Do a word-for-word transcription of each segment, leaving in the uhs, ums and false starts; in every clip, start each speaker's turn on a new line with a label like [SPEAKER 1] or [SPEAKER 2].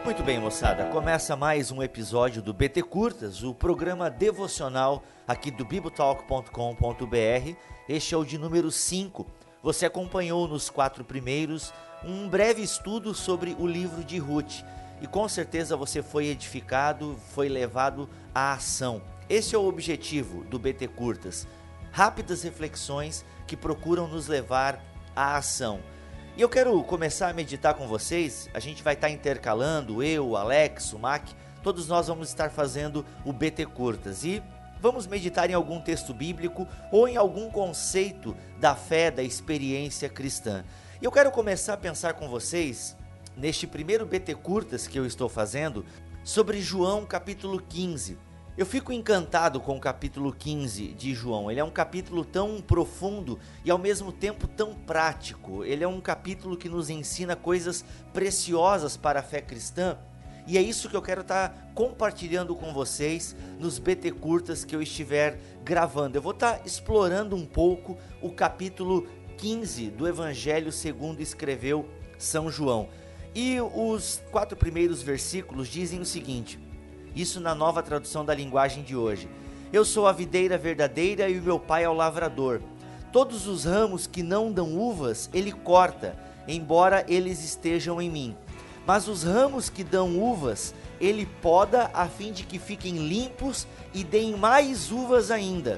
[SPEAKER 1] Muito bem, moçada, começa mais um episódio do B T Curtas, o programa devocional aqui do bibotalk ponto com ponto b r. Este é o de número cinco. Você acompanhou nos quatro primeiros um breve estudo sobre o livro de Ruth e com certeza você foi edificado, foi levado à ação. Esse é o objetivo do B T Curtas, rápidas reflexões que procuram nos levar à ação. E eu quero começar a meditar com vocês. A gente vai estar intercalando, eu, o Alex, o Mac, todos nós vamos estar fazendo o B T Curtas e vamos meditar em algum texto bíblico ou em algum conceito da fé, da experiência cristã. E eu quero começar a pensar com vocês, neste primeiro B T Curtas que eu estou fazendo, sobre João capítulo quinze. Eu fico encantado com o capítulo quinze de João. Ele é um capítulo tão profundo e ao mesmo tempo tão prático. Ele é um capítulo que nos ensina coisas preciosas para a fé cristã. E é isso que eu quero estar compartilhando com vocês nos B T Curtas que eu estiver gravando. Eu vou estar explorando um pouco o capítulo quinze do Evangelho segundo escreveu São João. E os quatro primeiros versículos dizem o seguinte, isso na nova tradução da linguagem de hoje. Eu sou a videira verdadeira e o meu pai é o lavrador. Todos os ramos que não dão uvas, ele corta, embora eles estejam em mim. Mas os ramos que dão uvas, ele poda a fim de que fiquem limpos e deem mais uvas ainda.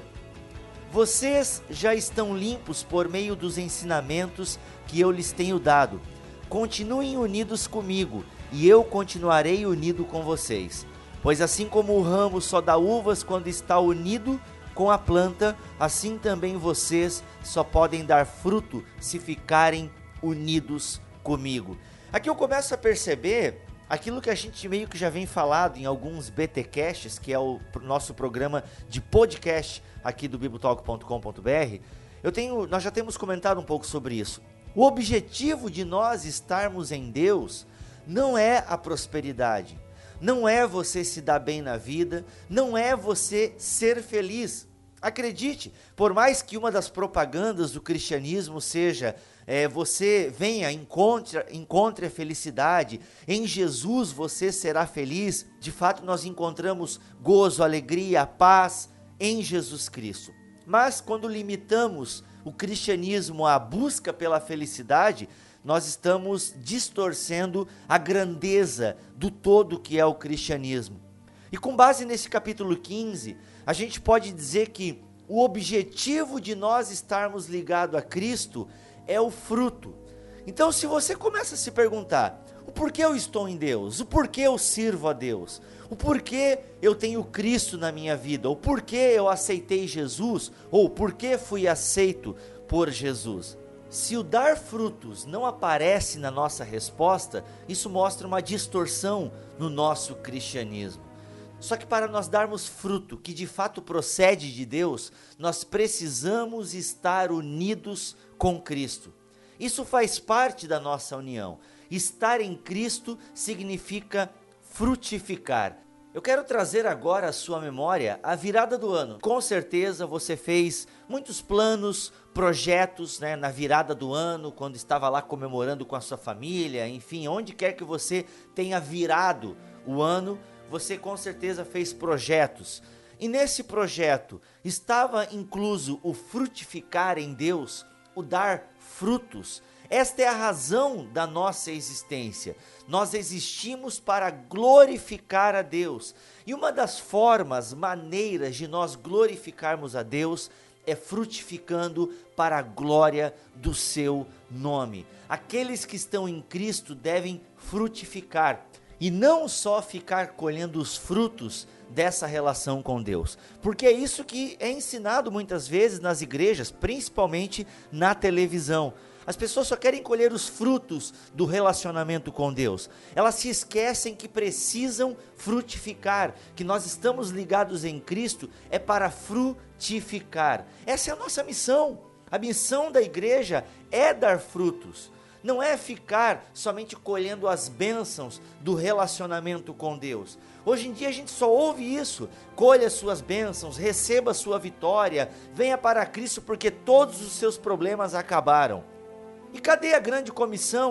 [SPEAKER 1] Vocês já estão limpos por meio dos ensinamentos que eu lhes tenho dado. Continuem unidos comigo e eu continuarei unido com vocês. Pois assim como o ramo só dá uvas quando está unido com a planta, assim também vocês só podem dar fruto se ficarem unidos comigo. Aqui eu começo a perceber aquilo que a gente meio que já vem falado em alguns B T Casts, que é o nosso programa de podcast aqui do bibotalk ponto com ponto b r. Eu tenho, nós já temos comentado um pouco sobre isso. O objetivo de nós estarmos em Deus não é a prosperidade. Não é você se dar bem na vida, não é você ser feliz. Acredite, por mais que uma das propagandas do cristianismo seja é, você venha, encontre, encontre a felicidade, em Jesus você será feliz, de fato nós encontramos gozo, alegria, paz em Jesus Cristo. Mas quando limitamos o cristianismo à busca pela felicidade, nós estamos distorcendo a grandeza do todo que é o cristianismo. E com base nesse capítulo quinze, a gente pode dizer que o objetivo de nós estarmos ligados a Cristo é o fruto. Então, se você começa a se perguntar, o porquê eu estou em Deus? O porquê eu sirvo a Deus? O porquê eu tenho Cristo na minha vida? O porquê eu aceitei Jesus? Ou o porquê fui aceito por Jesus? Se o dar frutos não aparece na nossa resposta, isso mostra uma distorção no nosso cristianismo. Só que para nós darmos fruto que de fato procede de Deus, nós precisamos estar unidos com Cristo. Isso faz parte da nossa união. Estar em Cristo significa frutificar. Eu quero trazer agora à sua memória a virada do ano. Com certeza você fez muitos planos, projetos, né, na virada do ano, quando estava lá comemorando com a sua família, enfim, onde quer que você tenha virado o ano, você com certeza fez projetos. E nesse projeto estava incluso o frutificar em Deus, o dar frutos. Esta é a razão da nossa existência. Nós existimos para glorificar a Deus. E uma das formas, maneiras de nós glorificarmos a Deus é frutificando para a glória do seu nome. Aqueles que estão em Cristo devem frutificar e não só ficar colhendo os frutos dessa relação com Deus. Porque é isso que é ensinado muitas vezes nas igrejas, principalmente na televisão. As pessoas só querem colher os frutos do relacionamento com Deus. Elas se esquecem que precisam frutificar, que nós estamos ligados em Cristo é para frutificar. Essa é a nossa missão. A missão da igreja é dar frutos. Não é ficar somente colhendo as bênçãos do relacionamento com Deus. Hoje em dia a gente só ouve isso. Colha suas bênçãos, receba sua vitória, venha para Cristo porque todos os seus problemas acabaram. E cadê a grande comissão?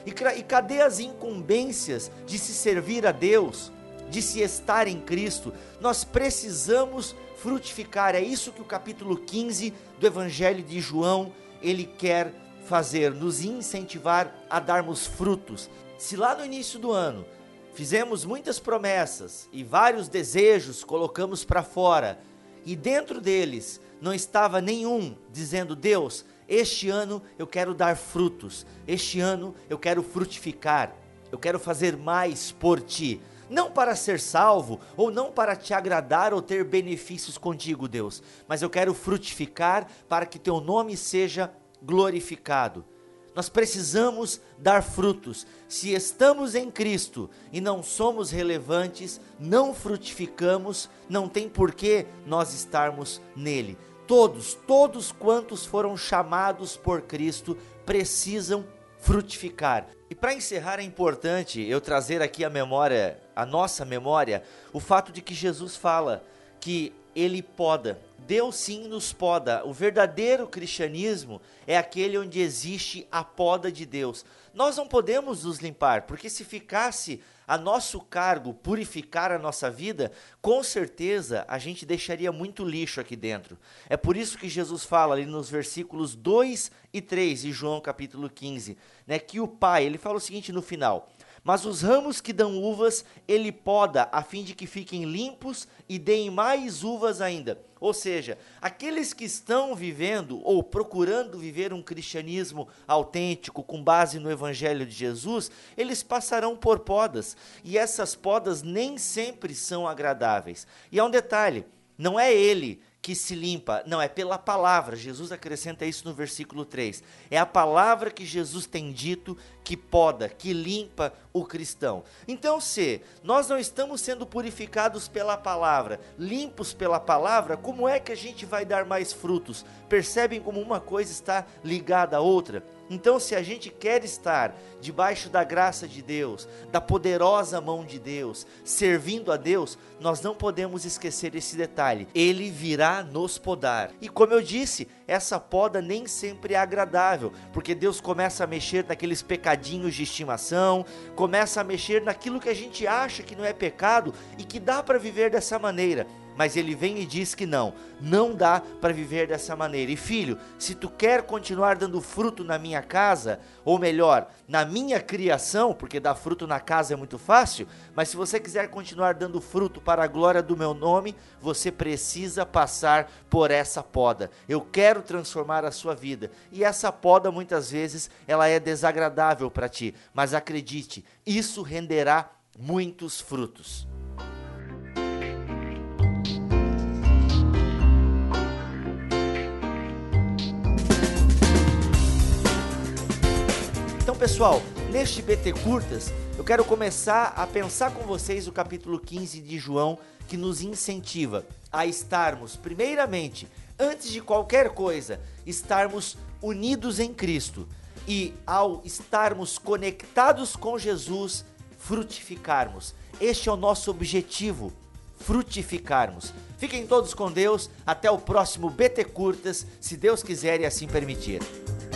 [SPEAKER 1] E, e cadê as incumbências de se servir a Deus, de se estar em Cristo? Nós precisamos frutificar. É isso que o capítulo quinze do Evangelho de João, ele quer fazer, nos incentivar a darmos frutos. Se lá no início do ano fizemos muitas promessas e vários desejos colocamos para fora, e dentro deles não estava nenhum dizendo: Deus, este ano eu quero dar frutos, este ano eu quero frutificar, eu quero fazer mais por ti, não para ser salvo, ou não para te agradar ou ter benefícios contigo, Deus, mas eu quero frutificar para que teu nome seja glorificado. Nós precisamos dar frutos. Se estamos em Cristo e não somos relevantes, não frutificamos, não tem porquê nós estarmos nele. Todos, todos quantos foram chamados por Cristo precisam frutificar. E para encerrar, é importante eu trazer aqui a memória, a nossa memória, o fato de que Jesus fala que ele poda. Deus sim nos poda. O verdadeiro cristianismo é aquele onde existe a poda de Deus. Nós não podemos nos limpar, porque se ficasse a nosso cargo purificar a nossa vida, com certeza a gente deixaria muito lixo aqui dentro. É por isso que Jesus fala ali nos versículos dois e três de João capítulo quinze, né, que o Pai, ele fala o seguinte no final: mas os ramos que dão uvas, ele poda, a fim de que fiquem limpos e deem mais uvas ainda. Ou seja, aqueles que estão vivendo ou procurando viver um cristianismo autêntico, com base no Evangelho de Jesus, eles passarão por podas. E essas podas nem sempre são agradáveis. E há um detalhe, não é ele que se limpa, não, é pela palavra. Jesus acrescenta isso no versículo três. É a palavra que Jesus tem dito que poda, que limpa o cristão. Então, se nós não estamos sendo purificados pela palavra, limpos pela palavra, como é que a gente vai dar mais frutos? Percebem como uma coisa está ligada à outra? Então, se a gente quer estar debaixo da graça de Deus, da poderosa mão de Deus, servindo a Deus, nós não podemos esquecer esse detalhe: ele virá nos podar. E como eu disse, essa poda nem sempre é agradável, porque Deus começa a mexer naqueles pecadinhos de estimação, começa a mexer naquilo que a gente acha que não é pecado e que dá para viver dessa maneira. Mas ele vem e diz que não, não dá para viver dessa maneira. E filho, se tu quer continuar dando fruto na minha casa, ou melhor, na minha criação, porque dar fruto na casa é muito fácil, mas se você quiser continuar dando fruto para a glória do meu nome, você precisa passar por essa poda. Eu quero transformar a sua vida. E essa poda muitas vezes ela é desagradável para ti, mas acredite, isso renderá muitos frutos. Então, pessoal, neste B T Curtas, eu quero começar a pensar com vocês o capítulo quinze de João, que nos incentiva a estarmos, primeiramente, antes de qualquer coisa, estarmos unidos em Cristo. E ao estarmos conectados com Jesus, frutificarmos. Este é o nosso objetivo, frutificarmos. Fiquem todos com Deus, até o próximo B T Curtas, se Deus quiser e assim permitir.